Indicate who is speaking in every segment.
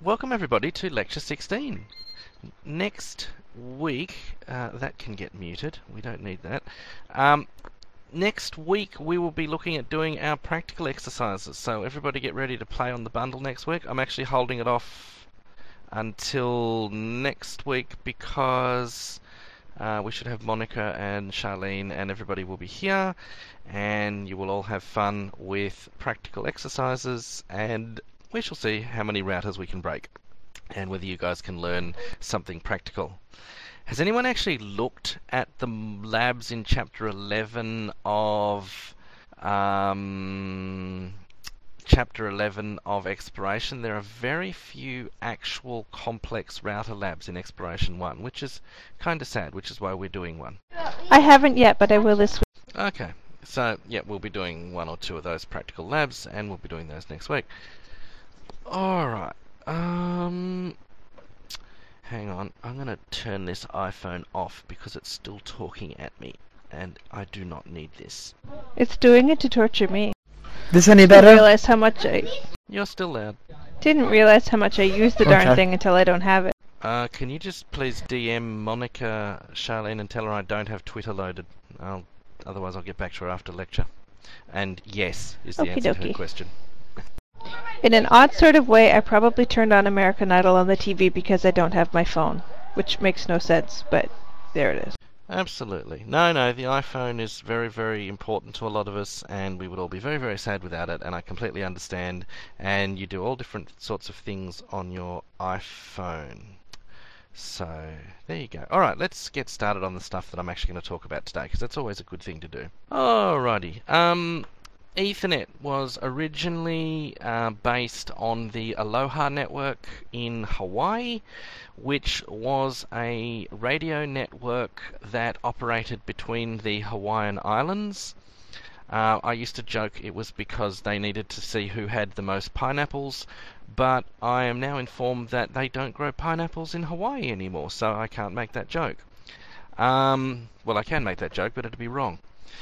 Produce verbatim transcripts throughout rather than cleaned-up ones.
Speaker 1: welcome everybody to Lecture sixteen. Next week, uh, that can get muted, we don't need that. Um, next week we will be looking at doing our practical exercises, so everybody get ready to play on the bundle next week. I'm actually holding it off until next week because uh, we should have Monica and Charlene and everybody will be here, and you will all have fun with practical exercises, and we shall see how many routers we can break and whether you guys can learn something practical. Has anyone actually looked at the labs in chapter eleven of um, chapter eleven of Exploration? There are very few actual complex router labs in Exploration one, which is kind of sad, which is why we're doing one.
Speaker 2: I haven't yet, but I will this week.
Speaker 1: Okay, so yeah, we'll be doing one or two of those practical labs, and we'll be doing those next week. Alright, um, hang on, I'm going to turn this iPhone off because it's still talking at me, and I do not need this.
Speaker 2: It's doing it to torture me.
Speaker 3: This any
Speaker 2: Didn't
Speaker 3: better?
Speaker 2: realize how much I
Speaker 1: You're still loud.
Speaker 2: didn't realize how much I use the darn
Speaker 3: Okay.
Speaker 2: thing until I don't have it.
Speaker 1: Uh, can you just please D M Monica, Charlene, and tell her I don't have Twitter loaded? I'll, otherwise I'll get back to her after lecture. And yes is the
Speaker 2: Okie
Speaker 1: answer to her
Speaker 2: dokie.
Speaker 1: question.
Speaker 2: In an odd sort of way, I probably turned on American Idol on the T V because I don't have my phone, which makes no sense, but there it is.
Speaker 1: Absolutely. No, no, the iPhone is very, very important to a lot of us, and we would all be very, very sad without it, and I completely understand. And you do all different sorts of things on your iPhone. So, there you go. Alright, let's get started on the stuff that I'm actually going to talk about today, because that's always a good thing to do. Alrighty. Um... Ethernet was originally uh, based on the Aloha network in Hawaii, which was a radio network that operated between the Hawaiian Islands. Uh, I used to joke it was because they needed to see who had the most pineapples, but I am now informed that they don't grow pineapples in Hawaii anymore, so I can't make that joke. Um, well, I can make that joke, but it'd be wrong.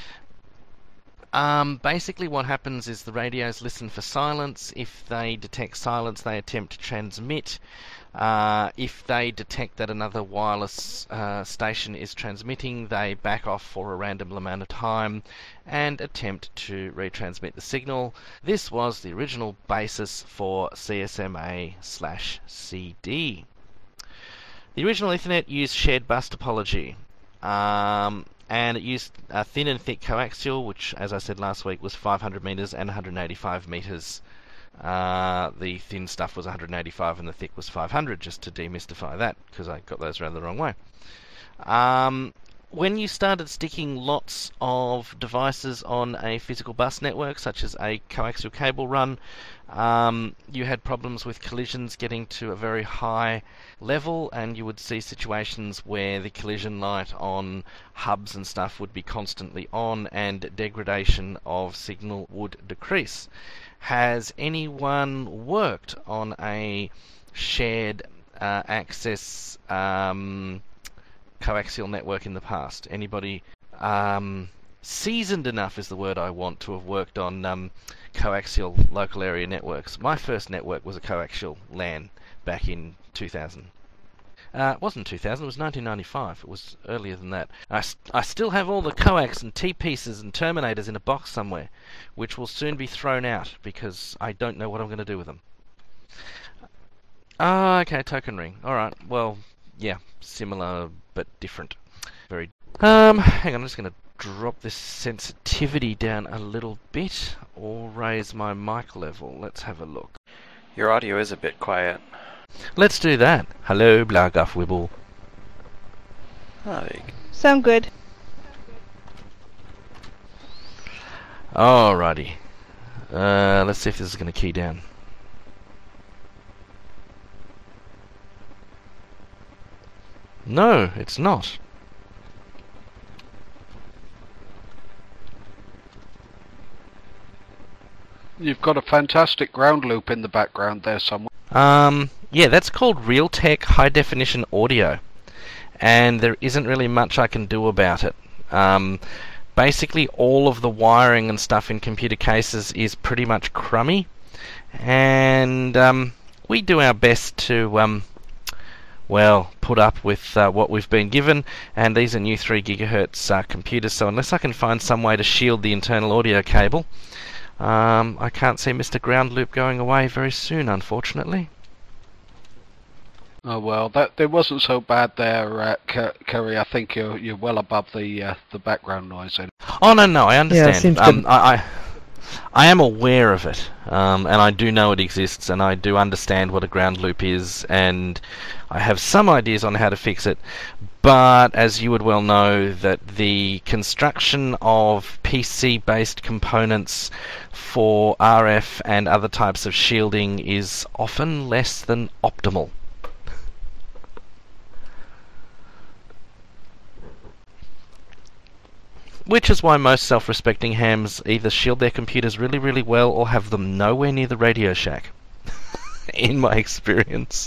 Speaker 1: Um, basically what happens is the radios listen for silence. If they detect silence, they attempt to transmit. Uh, if they detect that another wireless uh, station is transmitting, they back off for a random amount of time and attempt to retransmit the signal. This was the original basis for C S M A slash C D. The original Ethernet used shared bus topology. Um, and it used uh, thin and thick coaxial, which, as I said last week, was five hundred meters and one hundred eighty-five meters. Uh, the thin stuff was one hundred eighty-five and the thick was five hundred, just to demystify that, because I got those around the wrong way. Um, when you started sticking lots of devices on a physical bus network, such as a coaxial cable run, um, you had problems with collisions getting to a very high level, and you would see situations where the collision light on hubs and stuff would be constantly on, and degradation of signal would decrease. Has anyone worked on a shared uh, access um, coaxial network in the past? Anybody um, seasoned enough is the word I want to have worked on um, coaxial local area networks? My first network was a coaxial LAN back in two thousand. Uh, it wasn't two thousand, it was nineteen ninety-five. It was earlier than that. I, st I still have all the coax and T-pieces and terminators in a box somewhere, which will soon be thrown out because I don't know what I'm going to do with them. Ah, okay, token ring. Alright, well, yeah, similar but different. Very. Um, hang on, I'm just going to drop this sensitivity down a little bit, or raise my mic level. Let's have a look.
Speaker 4: Your audio is a bit quiet.
Speaker 1: Let's do that. Hello, Blagaff Wibble.
Speaker 4: Oh, there you go.
Speaker 2: Sound good.
Speaker 1: Alrighty. Uh, let's see if this is going to key down. No, it's not.
Speaker 5: You've got a fantastic ground loop in the background there somewhere.
Speaker 1: Um, yeah, that's called Realtek High Definition Audio, and there isn't really much I can do about it. Um, basically, all of the wiring and stuff in computer cases is pretty much crummy, and um, we do our best to, um, well, put up with uh, what we've been given, and these are new three gigahertz uh, computers, so unless I can find some way to shield the internal audio cable, um, I can't see Mister Ground Loop going away very soon, unfortunately.
Speaker 5: Oh well, that it wasn't so bad there, uh, Ke- Kerry. I think you're you're well above the uh, the background noise. Then.
Speaker 1: Oh no, no, I understand.
Speaker 3: Yeah, seems
Speaker 1: um,
Speaker 3: good.
Speaker 1: I, I I am aware of it, um, and I do know it exists, and I do understand what a ground loop is, and I have some ideas on how to fix it. But as you would well know, that the construction of P C-based components for R F and other types of shielding is often less than optimal. Which is why most self-respecting hams either shield their computers really, really well or have them nowhere near the Radio Shack, in my experience.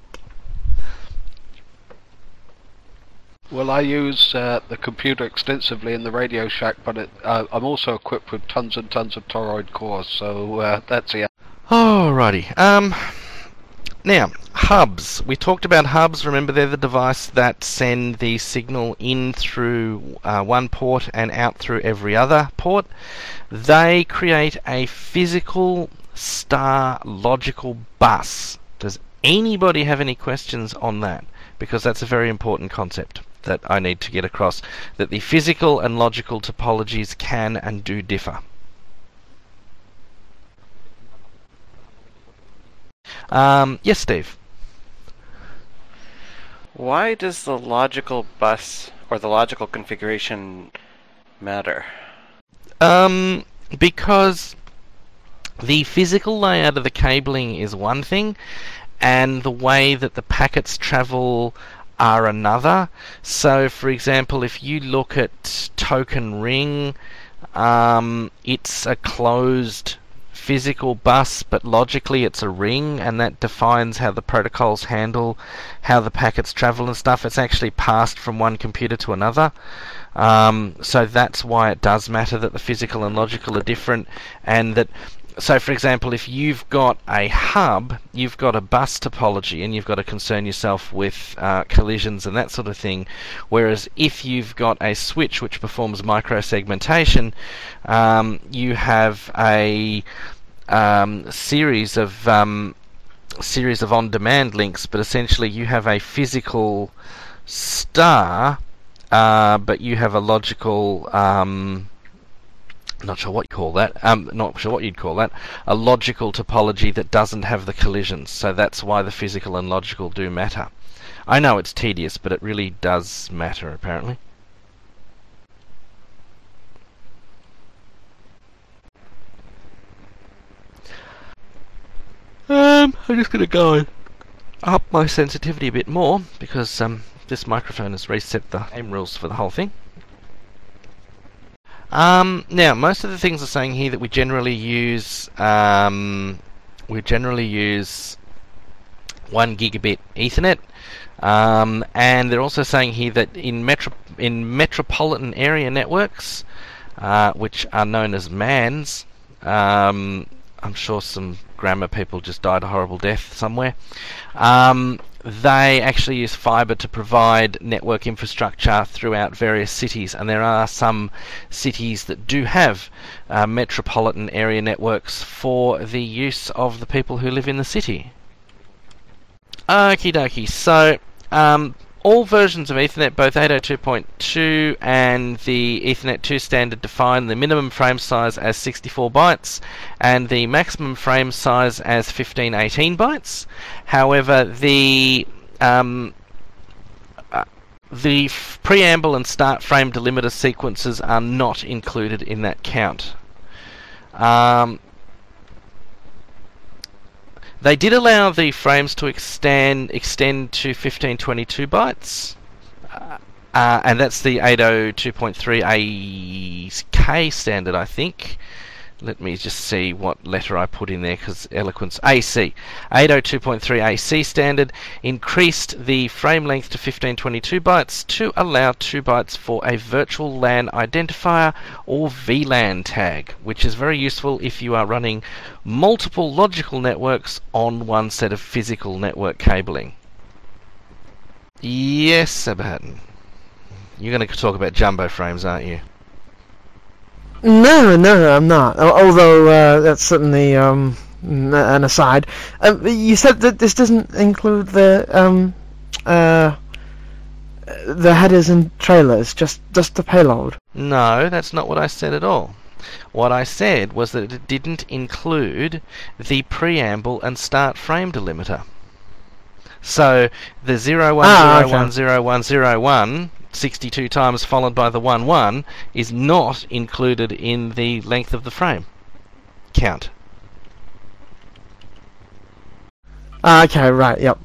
Speaker 5: Well, I use uh, the computer extensively in the Radio Shack, but it, uh, I'm also equipped with tons and tons of toroid cores, so uh, that's it.
Speaker 1: Alrighty. Um, now, hubs. We talked about hubs. Remember, they're the device that send the signal in through uh, one port and out through every other port. They create a physical star logical bus. Does anybody have any questions on that? Because that's a very important concept that I need to get across, that the physical and logical topologies can and do differ. Um, yes, Steve?
Speaker 4: Why does the logical bus or the logical configuration matter?
Speaker 1: Um, because the physical layout of the cabling is one thing, and the way that the packets travel are another. So, for example, if you look at Token Ring, um, it's a closed physical bus, but logically it's a ring, and that defines how the protocols handle how the packets travel and stuff. It's actually passed from one computer to another. Um, so that's why it does matter that the physical and logical are different, and that so, for example, if you've got a hub, you've got a bus topology, and you've got to concern yourself with uh, collisions and that sort of thing. Whereas if you've got a switch which performs microsegmentation, um, you have a um, series of um, series of on-demand links, but essentially you have a physical star, uh, but you have a logical. Um, Not sure what you call that. Um, not sure what you'd call that. A logical topology that doesn't have the collisions. So that's why the physical and logical do matter. I know it's tedious, but it really does matter, apparently. Um, I'm just going to go and up my sensitivity a bit more, because um, this microphone has reset the aim rules for the whole thing. Um, now, most of the things are saying here that we generally use um, we generally use one gigabit Ethernet, um, and they're also saying here that in metro in metropolitan area networks, uh, which are known as MANs, um, I'm sure some grammar people just died a horrible death somewhere. Um, They actually use fibre to provide network infrastructure throughout various cities, and there are some cities that do have uh, metropolitan area networks for the use of the people who live in the city. Okie dokie, so um, all versions of Ethernet, both eight oh two dot two and the Ethernet two standard, define the minimum frame size as sixty-four bytes and the maximum frame size as fifteen eighteen bytes. However, the um, uh, the f preamble and start frame delimiter sequences are not included in that count. Um, They did allow the frames to extend extend to fifteen twenty-two bytes, uh, uh, and that's the eight oh two dot three A K standard, I think. let me just see what letter I put in there, because eloquence. A C. eight oh two point three A C standard increased the frame length to fifteen twenty-two bytes to allow two bytes for a virtual LAN identifier or V LAN tag, which is very useful if you are running multiple logical networks on one set of physical network cabling. Yes, Sabahattin. You're going to talk about jumbo frames, aren't you?
Speaker 3: No, no, I'm not. Al- Although uh, that's certainly um, n- an aside. Um, you said that this doesn't include the um, uh, the headers and trailers, just just the payload.
Speaker 1: No, that's not what I said at all. What I said was that it didn't include the preamble and start frame delimiter. So the zero one
Speaker 3: Ah,
Speaker 1: zero one
Speaker 3: okay.
Speaker 1: zero one zero one sixty-two times followed by the one one is not included in the length of the frame count.
Speaker 3: Ah, okay, right, yep.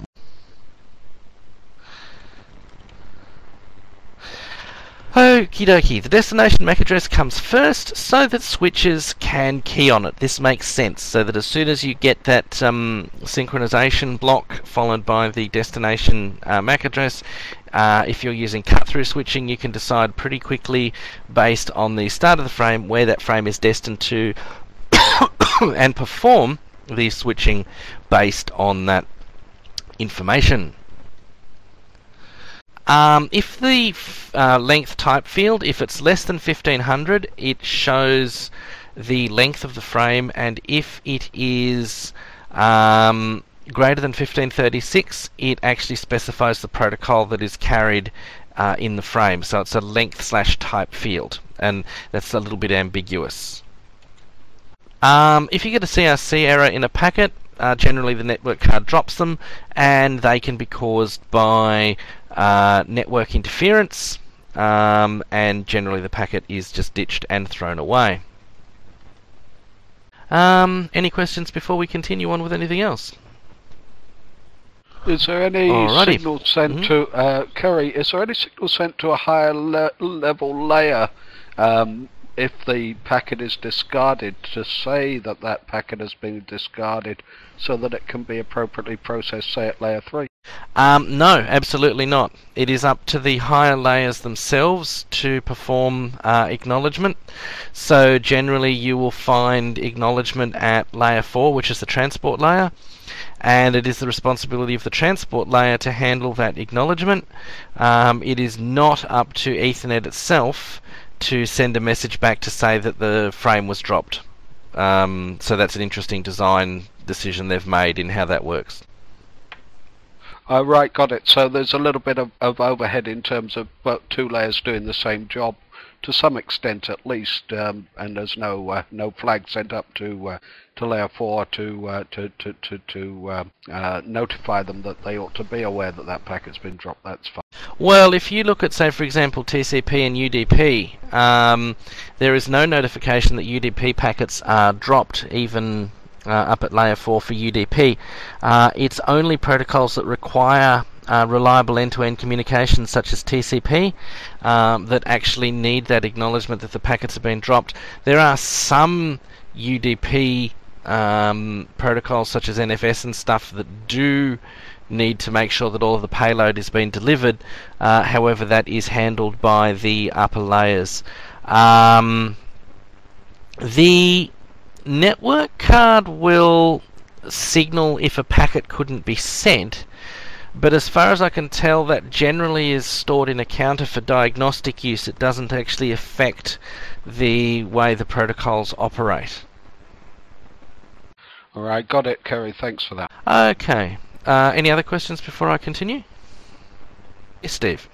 Speaker 1: Okie dokie, the destination M A C address comes first so that switches can key on it. This makes sense, so that as soon as you get that um, synchronization block followed by the destination uh, M A C address, uh, if you're using cut-through switching, you can decide pretty quickly based on the start of the frame where that frame is destined to and perform the switching based on that information. Um, if the f- uh, length type field, if it's less than fifteen hundred, it shows the length of the frame, and if it is um, greater than fifteen thirty-six, it actually specifies the protocol that is carried uh, in the frame. So it's a length slash type field, and that's a little bit ambiguous. Um, if you get a C R C error in a packet, uh, generally the network card drops them, and they can be caused by uh, network interference, um, and generally the packet is just ditched and thrown away. Um, any questions before we continue on with anything else?
Speaker 5: Is there any
Speaker 1: Alrighty.
Speaker 5: signal sent
Speaker 1: Mhm.
Speaker 5: to uh, Kerry? Is there any signal sent to a higher le- level layer um, if the packet is discarded to say that that packet has been discarded, so that it can be appropriately processed, say at layer three?
Speaker 1: Um, no, absolutely not. It is up to the higher layers themselves to perform uh, acknowledgement. So generally you will find acknowledgement at layer four, which is the transport layer, and it is the responsibility of the transport layer to handle that acknowledgement. Um, it is not up to Ethernet itself to send a message back to say that the frame was dropped. Um, so that's an interesting design decision they've made in how that works.
Speaker 5: Oh, right, got it. So there's a little bit of, of overhead in terms of uh, two layers doing the same job, to some extent at least, um, and there's no uh, no flag sent up to uh, to layer four to uh, to to to, to uh, uh, notify them that they ought to be aware that that packet's been dropped. That's fine.
Speaker 1: Well, if you look at, say, for example, T C P and U D P, um, there is no notification that U D P packets are dropped, even uh, up at layer four for U D P. Uh, it's only protocols that require uh, reliable end-to-end communication, such as T C P, um, that actually need that acknowledgement that the packets have been dropped. There are some U D P um, protocols, such as N F S and stuff, that do need to make sure that all of the payload is being delivered. Uh, however, that is handled by the upper layers. Um, the network card will signal if a packet couldn't be sent, but as far as I can tell, that generally is stored in a counter for diagnostic use. It doesn't actually affect the way the protocols operate.
Speaker 5: All right, got it, Kerry. Thanks for that.
Speaker 1: Okay. Uh, any other questions before I continue? Yes, Steve.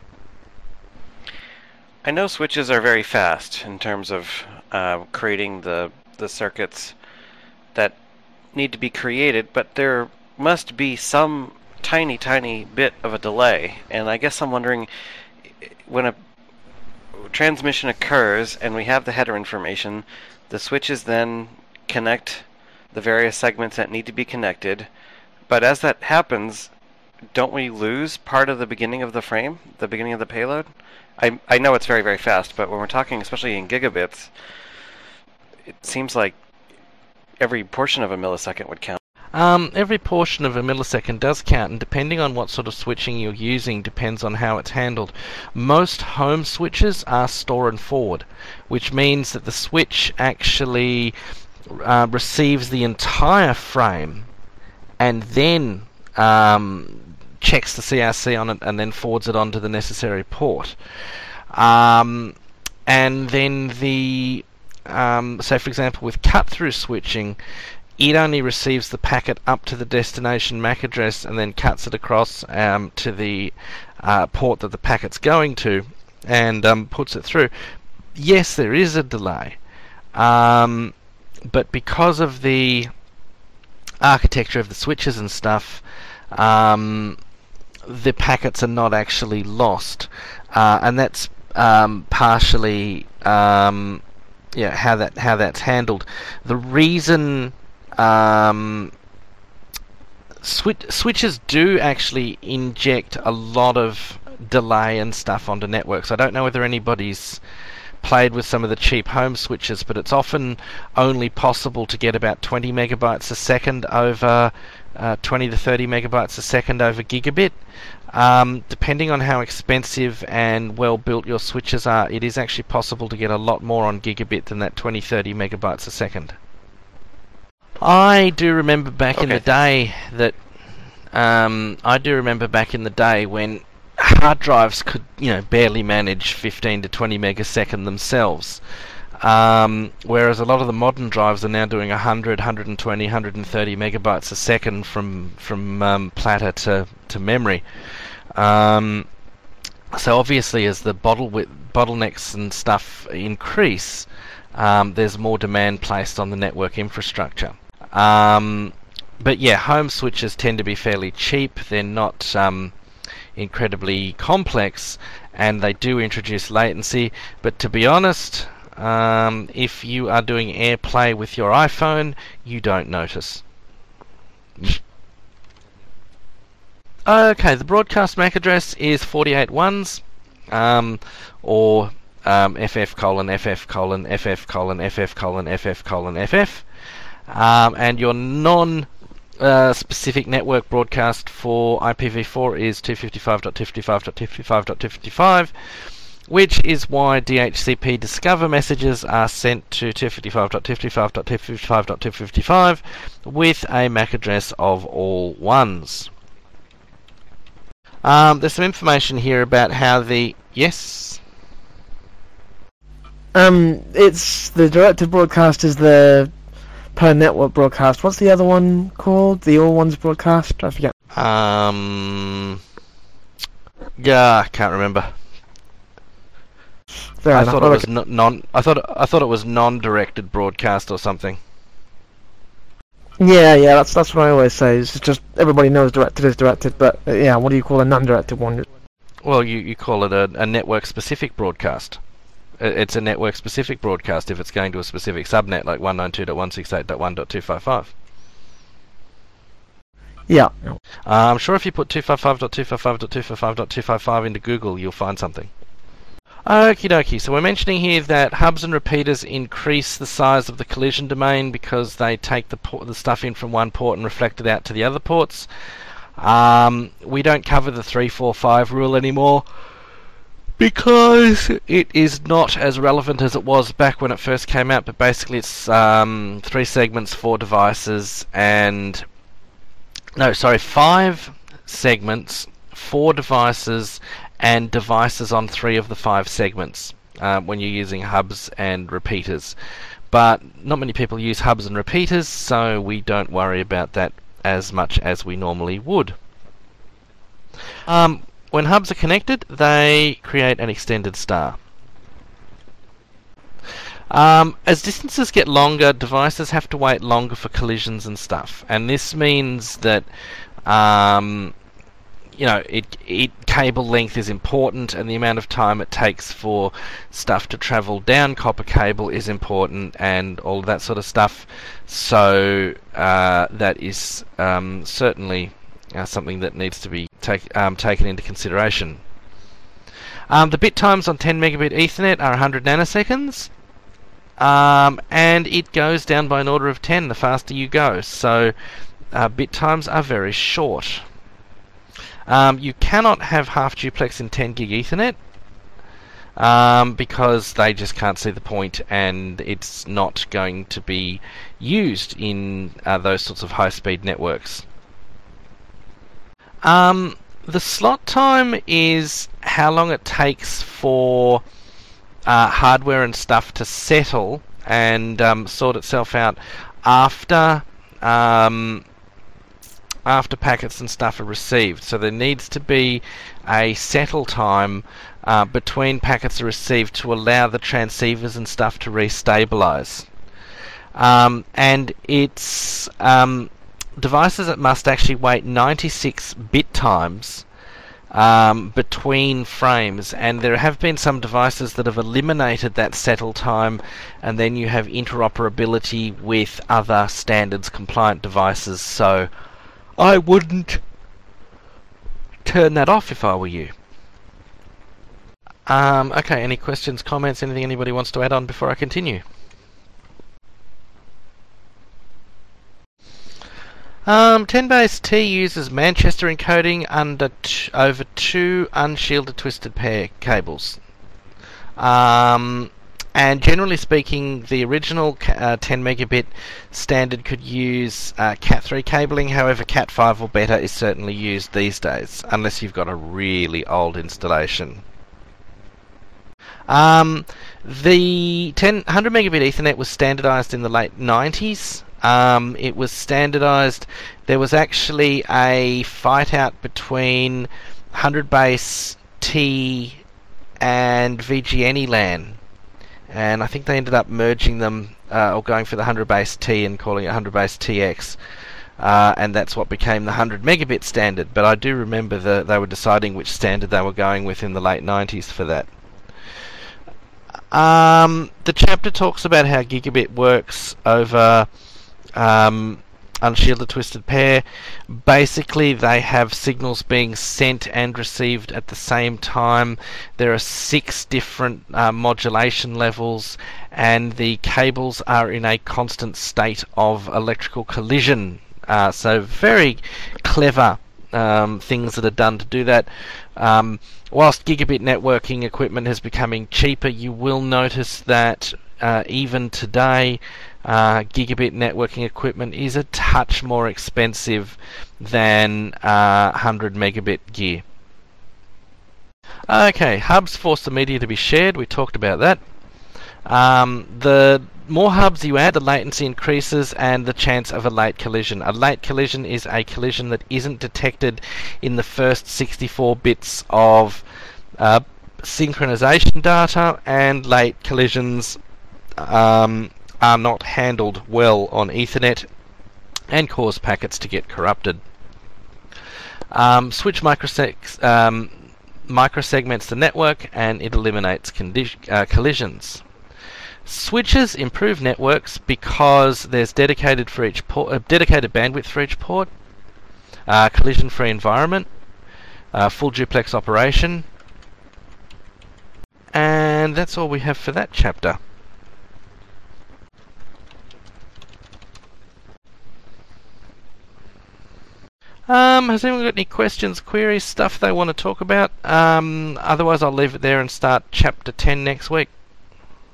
Speaker 4: I know switches are very fast in terms of uh, creating the the circuits that need to be created, but there must be some tiny, tiny bit of a delay. And I guess I'm wondering, when a transmission occurs and we have the header information, the switches then connect the various segments that need to be connected. But as that happens, don't we lose part of the beginning of the frame, the beginning of the payload? I I know it's very, very fast, but when we're talking, especially in gigabits, it seems like every portion of a millisecond would count.
Speaker 1: Um, every portion of a millisecond does count, and depending on what sort of switching you're using depends on how it's handled. Most home switches are store and forward, which means that the switch actually uh, receives the entire frame and then um, checks the C R C on it and then forwards it on to the necessary port. Um, and then the, um, so for example with cut-through switching, it only receives the packet up to the destination M A C address and then cuts it across um, to the uh, port that the packet's going to and um, puts it through. Yes, there is a delay, um, but because of the architecture of the switches and stuff, um, the packets are not actually lost, uh, and that's um, partially um, yeah how that how that's handled. The reason Um, switch, switches do actually inject a lot of delay and stuff onto networks. I don't know whether anybody's played with some of the cheap home switches, but it's often only possible to get about twenty megabytes a second over uh, twenty to thirty megabytes a second over gigabit. Um, depending on how expensive and well built your switches are, it is actually possible to get a lot more on gigabit than that twenty to thirty megabytes a second. I do remember back okay. in the day that um, I do remember back in the day when hard drives could, you know, barely manage fifteen to twenty megasecond themselves, um, whereas a lot of the modern drives are now doing one hundred, one twenty, one thirty megabytes a second from from um, platter to to memory. Um, so obviously, as the bottle wi- bottlenecks and stuff increase, um, there's more demand placed on the network infrastructure. Um, but yeah, home switches tend to be fairly cheap. They're not um, incredibly complex, and they do introduce latency. But to be honest, um, if you are doing AirPlay with your iPhone, you don't notice. Okay, the broadcast M A C address is forty-eight ones, um, or um, ff colon ff colon ff colon ff colon ff colon ff. Um, and your non-specific uh, network broadcast for I P v four is two fifty-five dot two fifty-five dot two fifty-five dot two fifty-five, which is why D H C P Discover messages are sent to two fifty-five dot two fifty-five dot two fifty-five dot two fifty-five with a M A C address of all ones. Um, there's some information here about how the... Yes?
Speaker 3: Um, it's... The directed broadcast is the... per network broadcast. What's the other one called? The all ones broadcast? I forget.
Speaker 1: Um. Yeah, I can't remember.
Speaker 3: Fair
Speaker 1: I
Speaker 3: enough.
Speaker 1: thought
Speaker 3: Well,
Speaker 1: it was
Speaker 3: okay.
Speaker 1: n- non. I thought I thought it was non-directed broadcast or something.
Speaker 3: Yeah, yeah. That's that's what I always say. It's just everybody knows directed is directed, but uh, yeah, what do you call a non-directed one?
Speaker 1: Well, you you call it a, a network-specific broadcast. It's a network-specific broadcast if it's going to a specific subnet like one ninety-two dot one sixty-eight dot one dot two fifty-five.
Speaker 3: Yeah.
Speaker 1: Uh, I'm sure if you put two fifty-five dot two fifty-five dot two fifty-five dot two fifty-five into Google, you'll find something. Okie dokie, so we're mentioning here that hubs and repeaters increase the size of the collision domain because they take the, port, the stuff in from one port and reflect it out to the other ports. Um, we don't cover the three four five rule anymore, because it is not as relevant as it was back when it first came out, but basically it's um, three segments, four devices, and... No, sorry, five segments, four devices, and devices on three of the five segments uh, when you're using hubs and repeaters. But not many people use hubs and repeaters, so we don't worry about that as much as we normally would. Um... When hubs are connected, they create an extended star. Um, as distances get longer, devices have to wait longer for collisions and stuff, and this means that um, you know it, it cable length is important, and the amount of time it takes for stuff to travel down copper cable is important, and all of that sort of stuff. So uh, that is um, certainly uh, something that needs to be Take, um, taken into consideration. Um, the bit times on ten megabit Ethernet are one hundred nanoseconds. Um, and it goes down by an order of ten the faster you go. So uh, bit times are very short. Um, you cannot have half duplex in ten gig Ethernet um, because they just can't see the point, and it's not going to be used in uh, those sorts of high-speed networks. Um, the slot time is how long it takes for uh, hardware and stuff to settle and um, sort itself out after um, after packets and stuff are received. So there needs to be a settle time uh, between packets are received to allow the transceivers and stuff to restabilize. Um, and it's um, devices that must actually wait ninety-six bit times um, between frames, and there have been some devices that have eliminated that settle time, and then you have interoperability with other standards compliant devices. So I wouldn't turn that off if I were you. Um, okay, any questions, comments, anything anybody wants to add on before I continue? Um, ten base T uses Manchester encoding under t over two unshielded twisted pair cables. Um, and generally speaking, the original uh, ten megabit standard could use uh, cat three cabling. However, cat five or better is certainly used these days, unless you've got a really old installation. Um, the ten, one hundred megabit Ethernet was standardized in the late nineties. Um, it was standardized. There was actually a fight out between one hundred base T and V G N E LAN, and I think they ended up merging them uh, or going for the one hundred base T and calling it one hundred base T X, uh, and that's what became the one hundred megabit standard. But I do remember that they were deciding which standard they were going with in the late nineties for that. Um, the chapter talks about how gigabit works over Um, unshielded twisted pair. Basically, they have signals being sent and received at the same time. There are six different uh, modulation levels, and the cables are in a constant state of electrical collision. Uh, so very clever um, things that are done to do that. Um, whilst gigabit networking equipment is becoming cheaper, you will notice that uh, even today Uh, gigabit networking equipment is a touch more expensive than uh, one hundred megabit gear. Okay, hubs force the media to be shared. We talked about that. Um, the more hubs you add, the latency increases and the chance of a late collision. A late collision is a collision that isn't detected in the first sixty-four bits of uh, synchronization data, and late collisions um, are not handled well on Ethernet and cause packets to get corrupted. Um, switch microseg um, microsegments the network, and it eliminates uh, collisions. Switches improve networks because there's dedicated for each port, uh, dedicated bandwidth for each port, uh, collision-free environment, uh, full duplex operation, and that's all we have for that chapter. Um, has anyone got any questions, queries, stuff they want to talk about? Um, otherwise I'll leave it there and start chapter ten next week.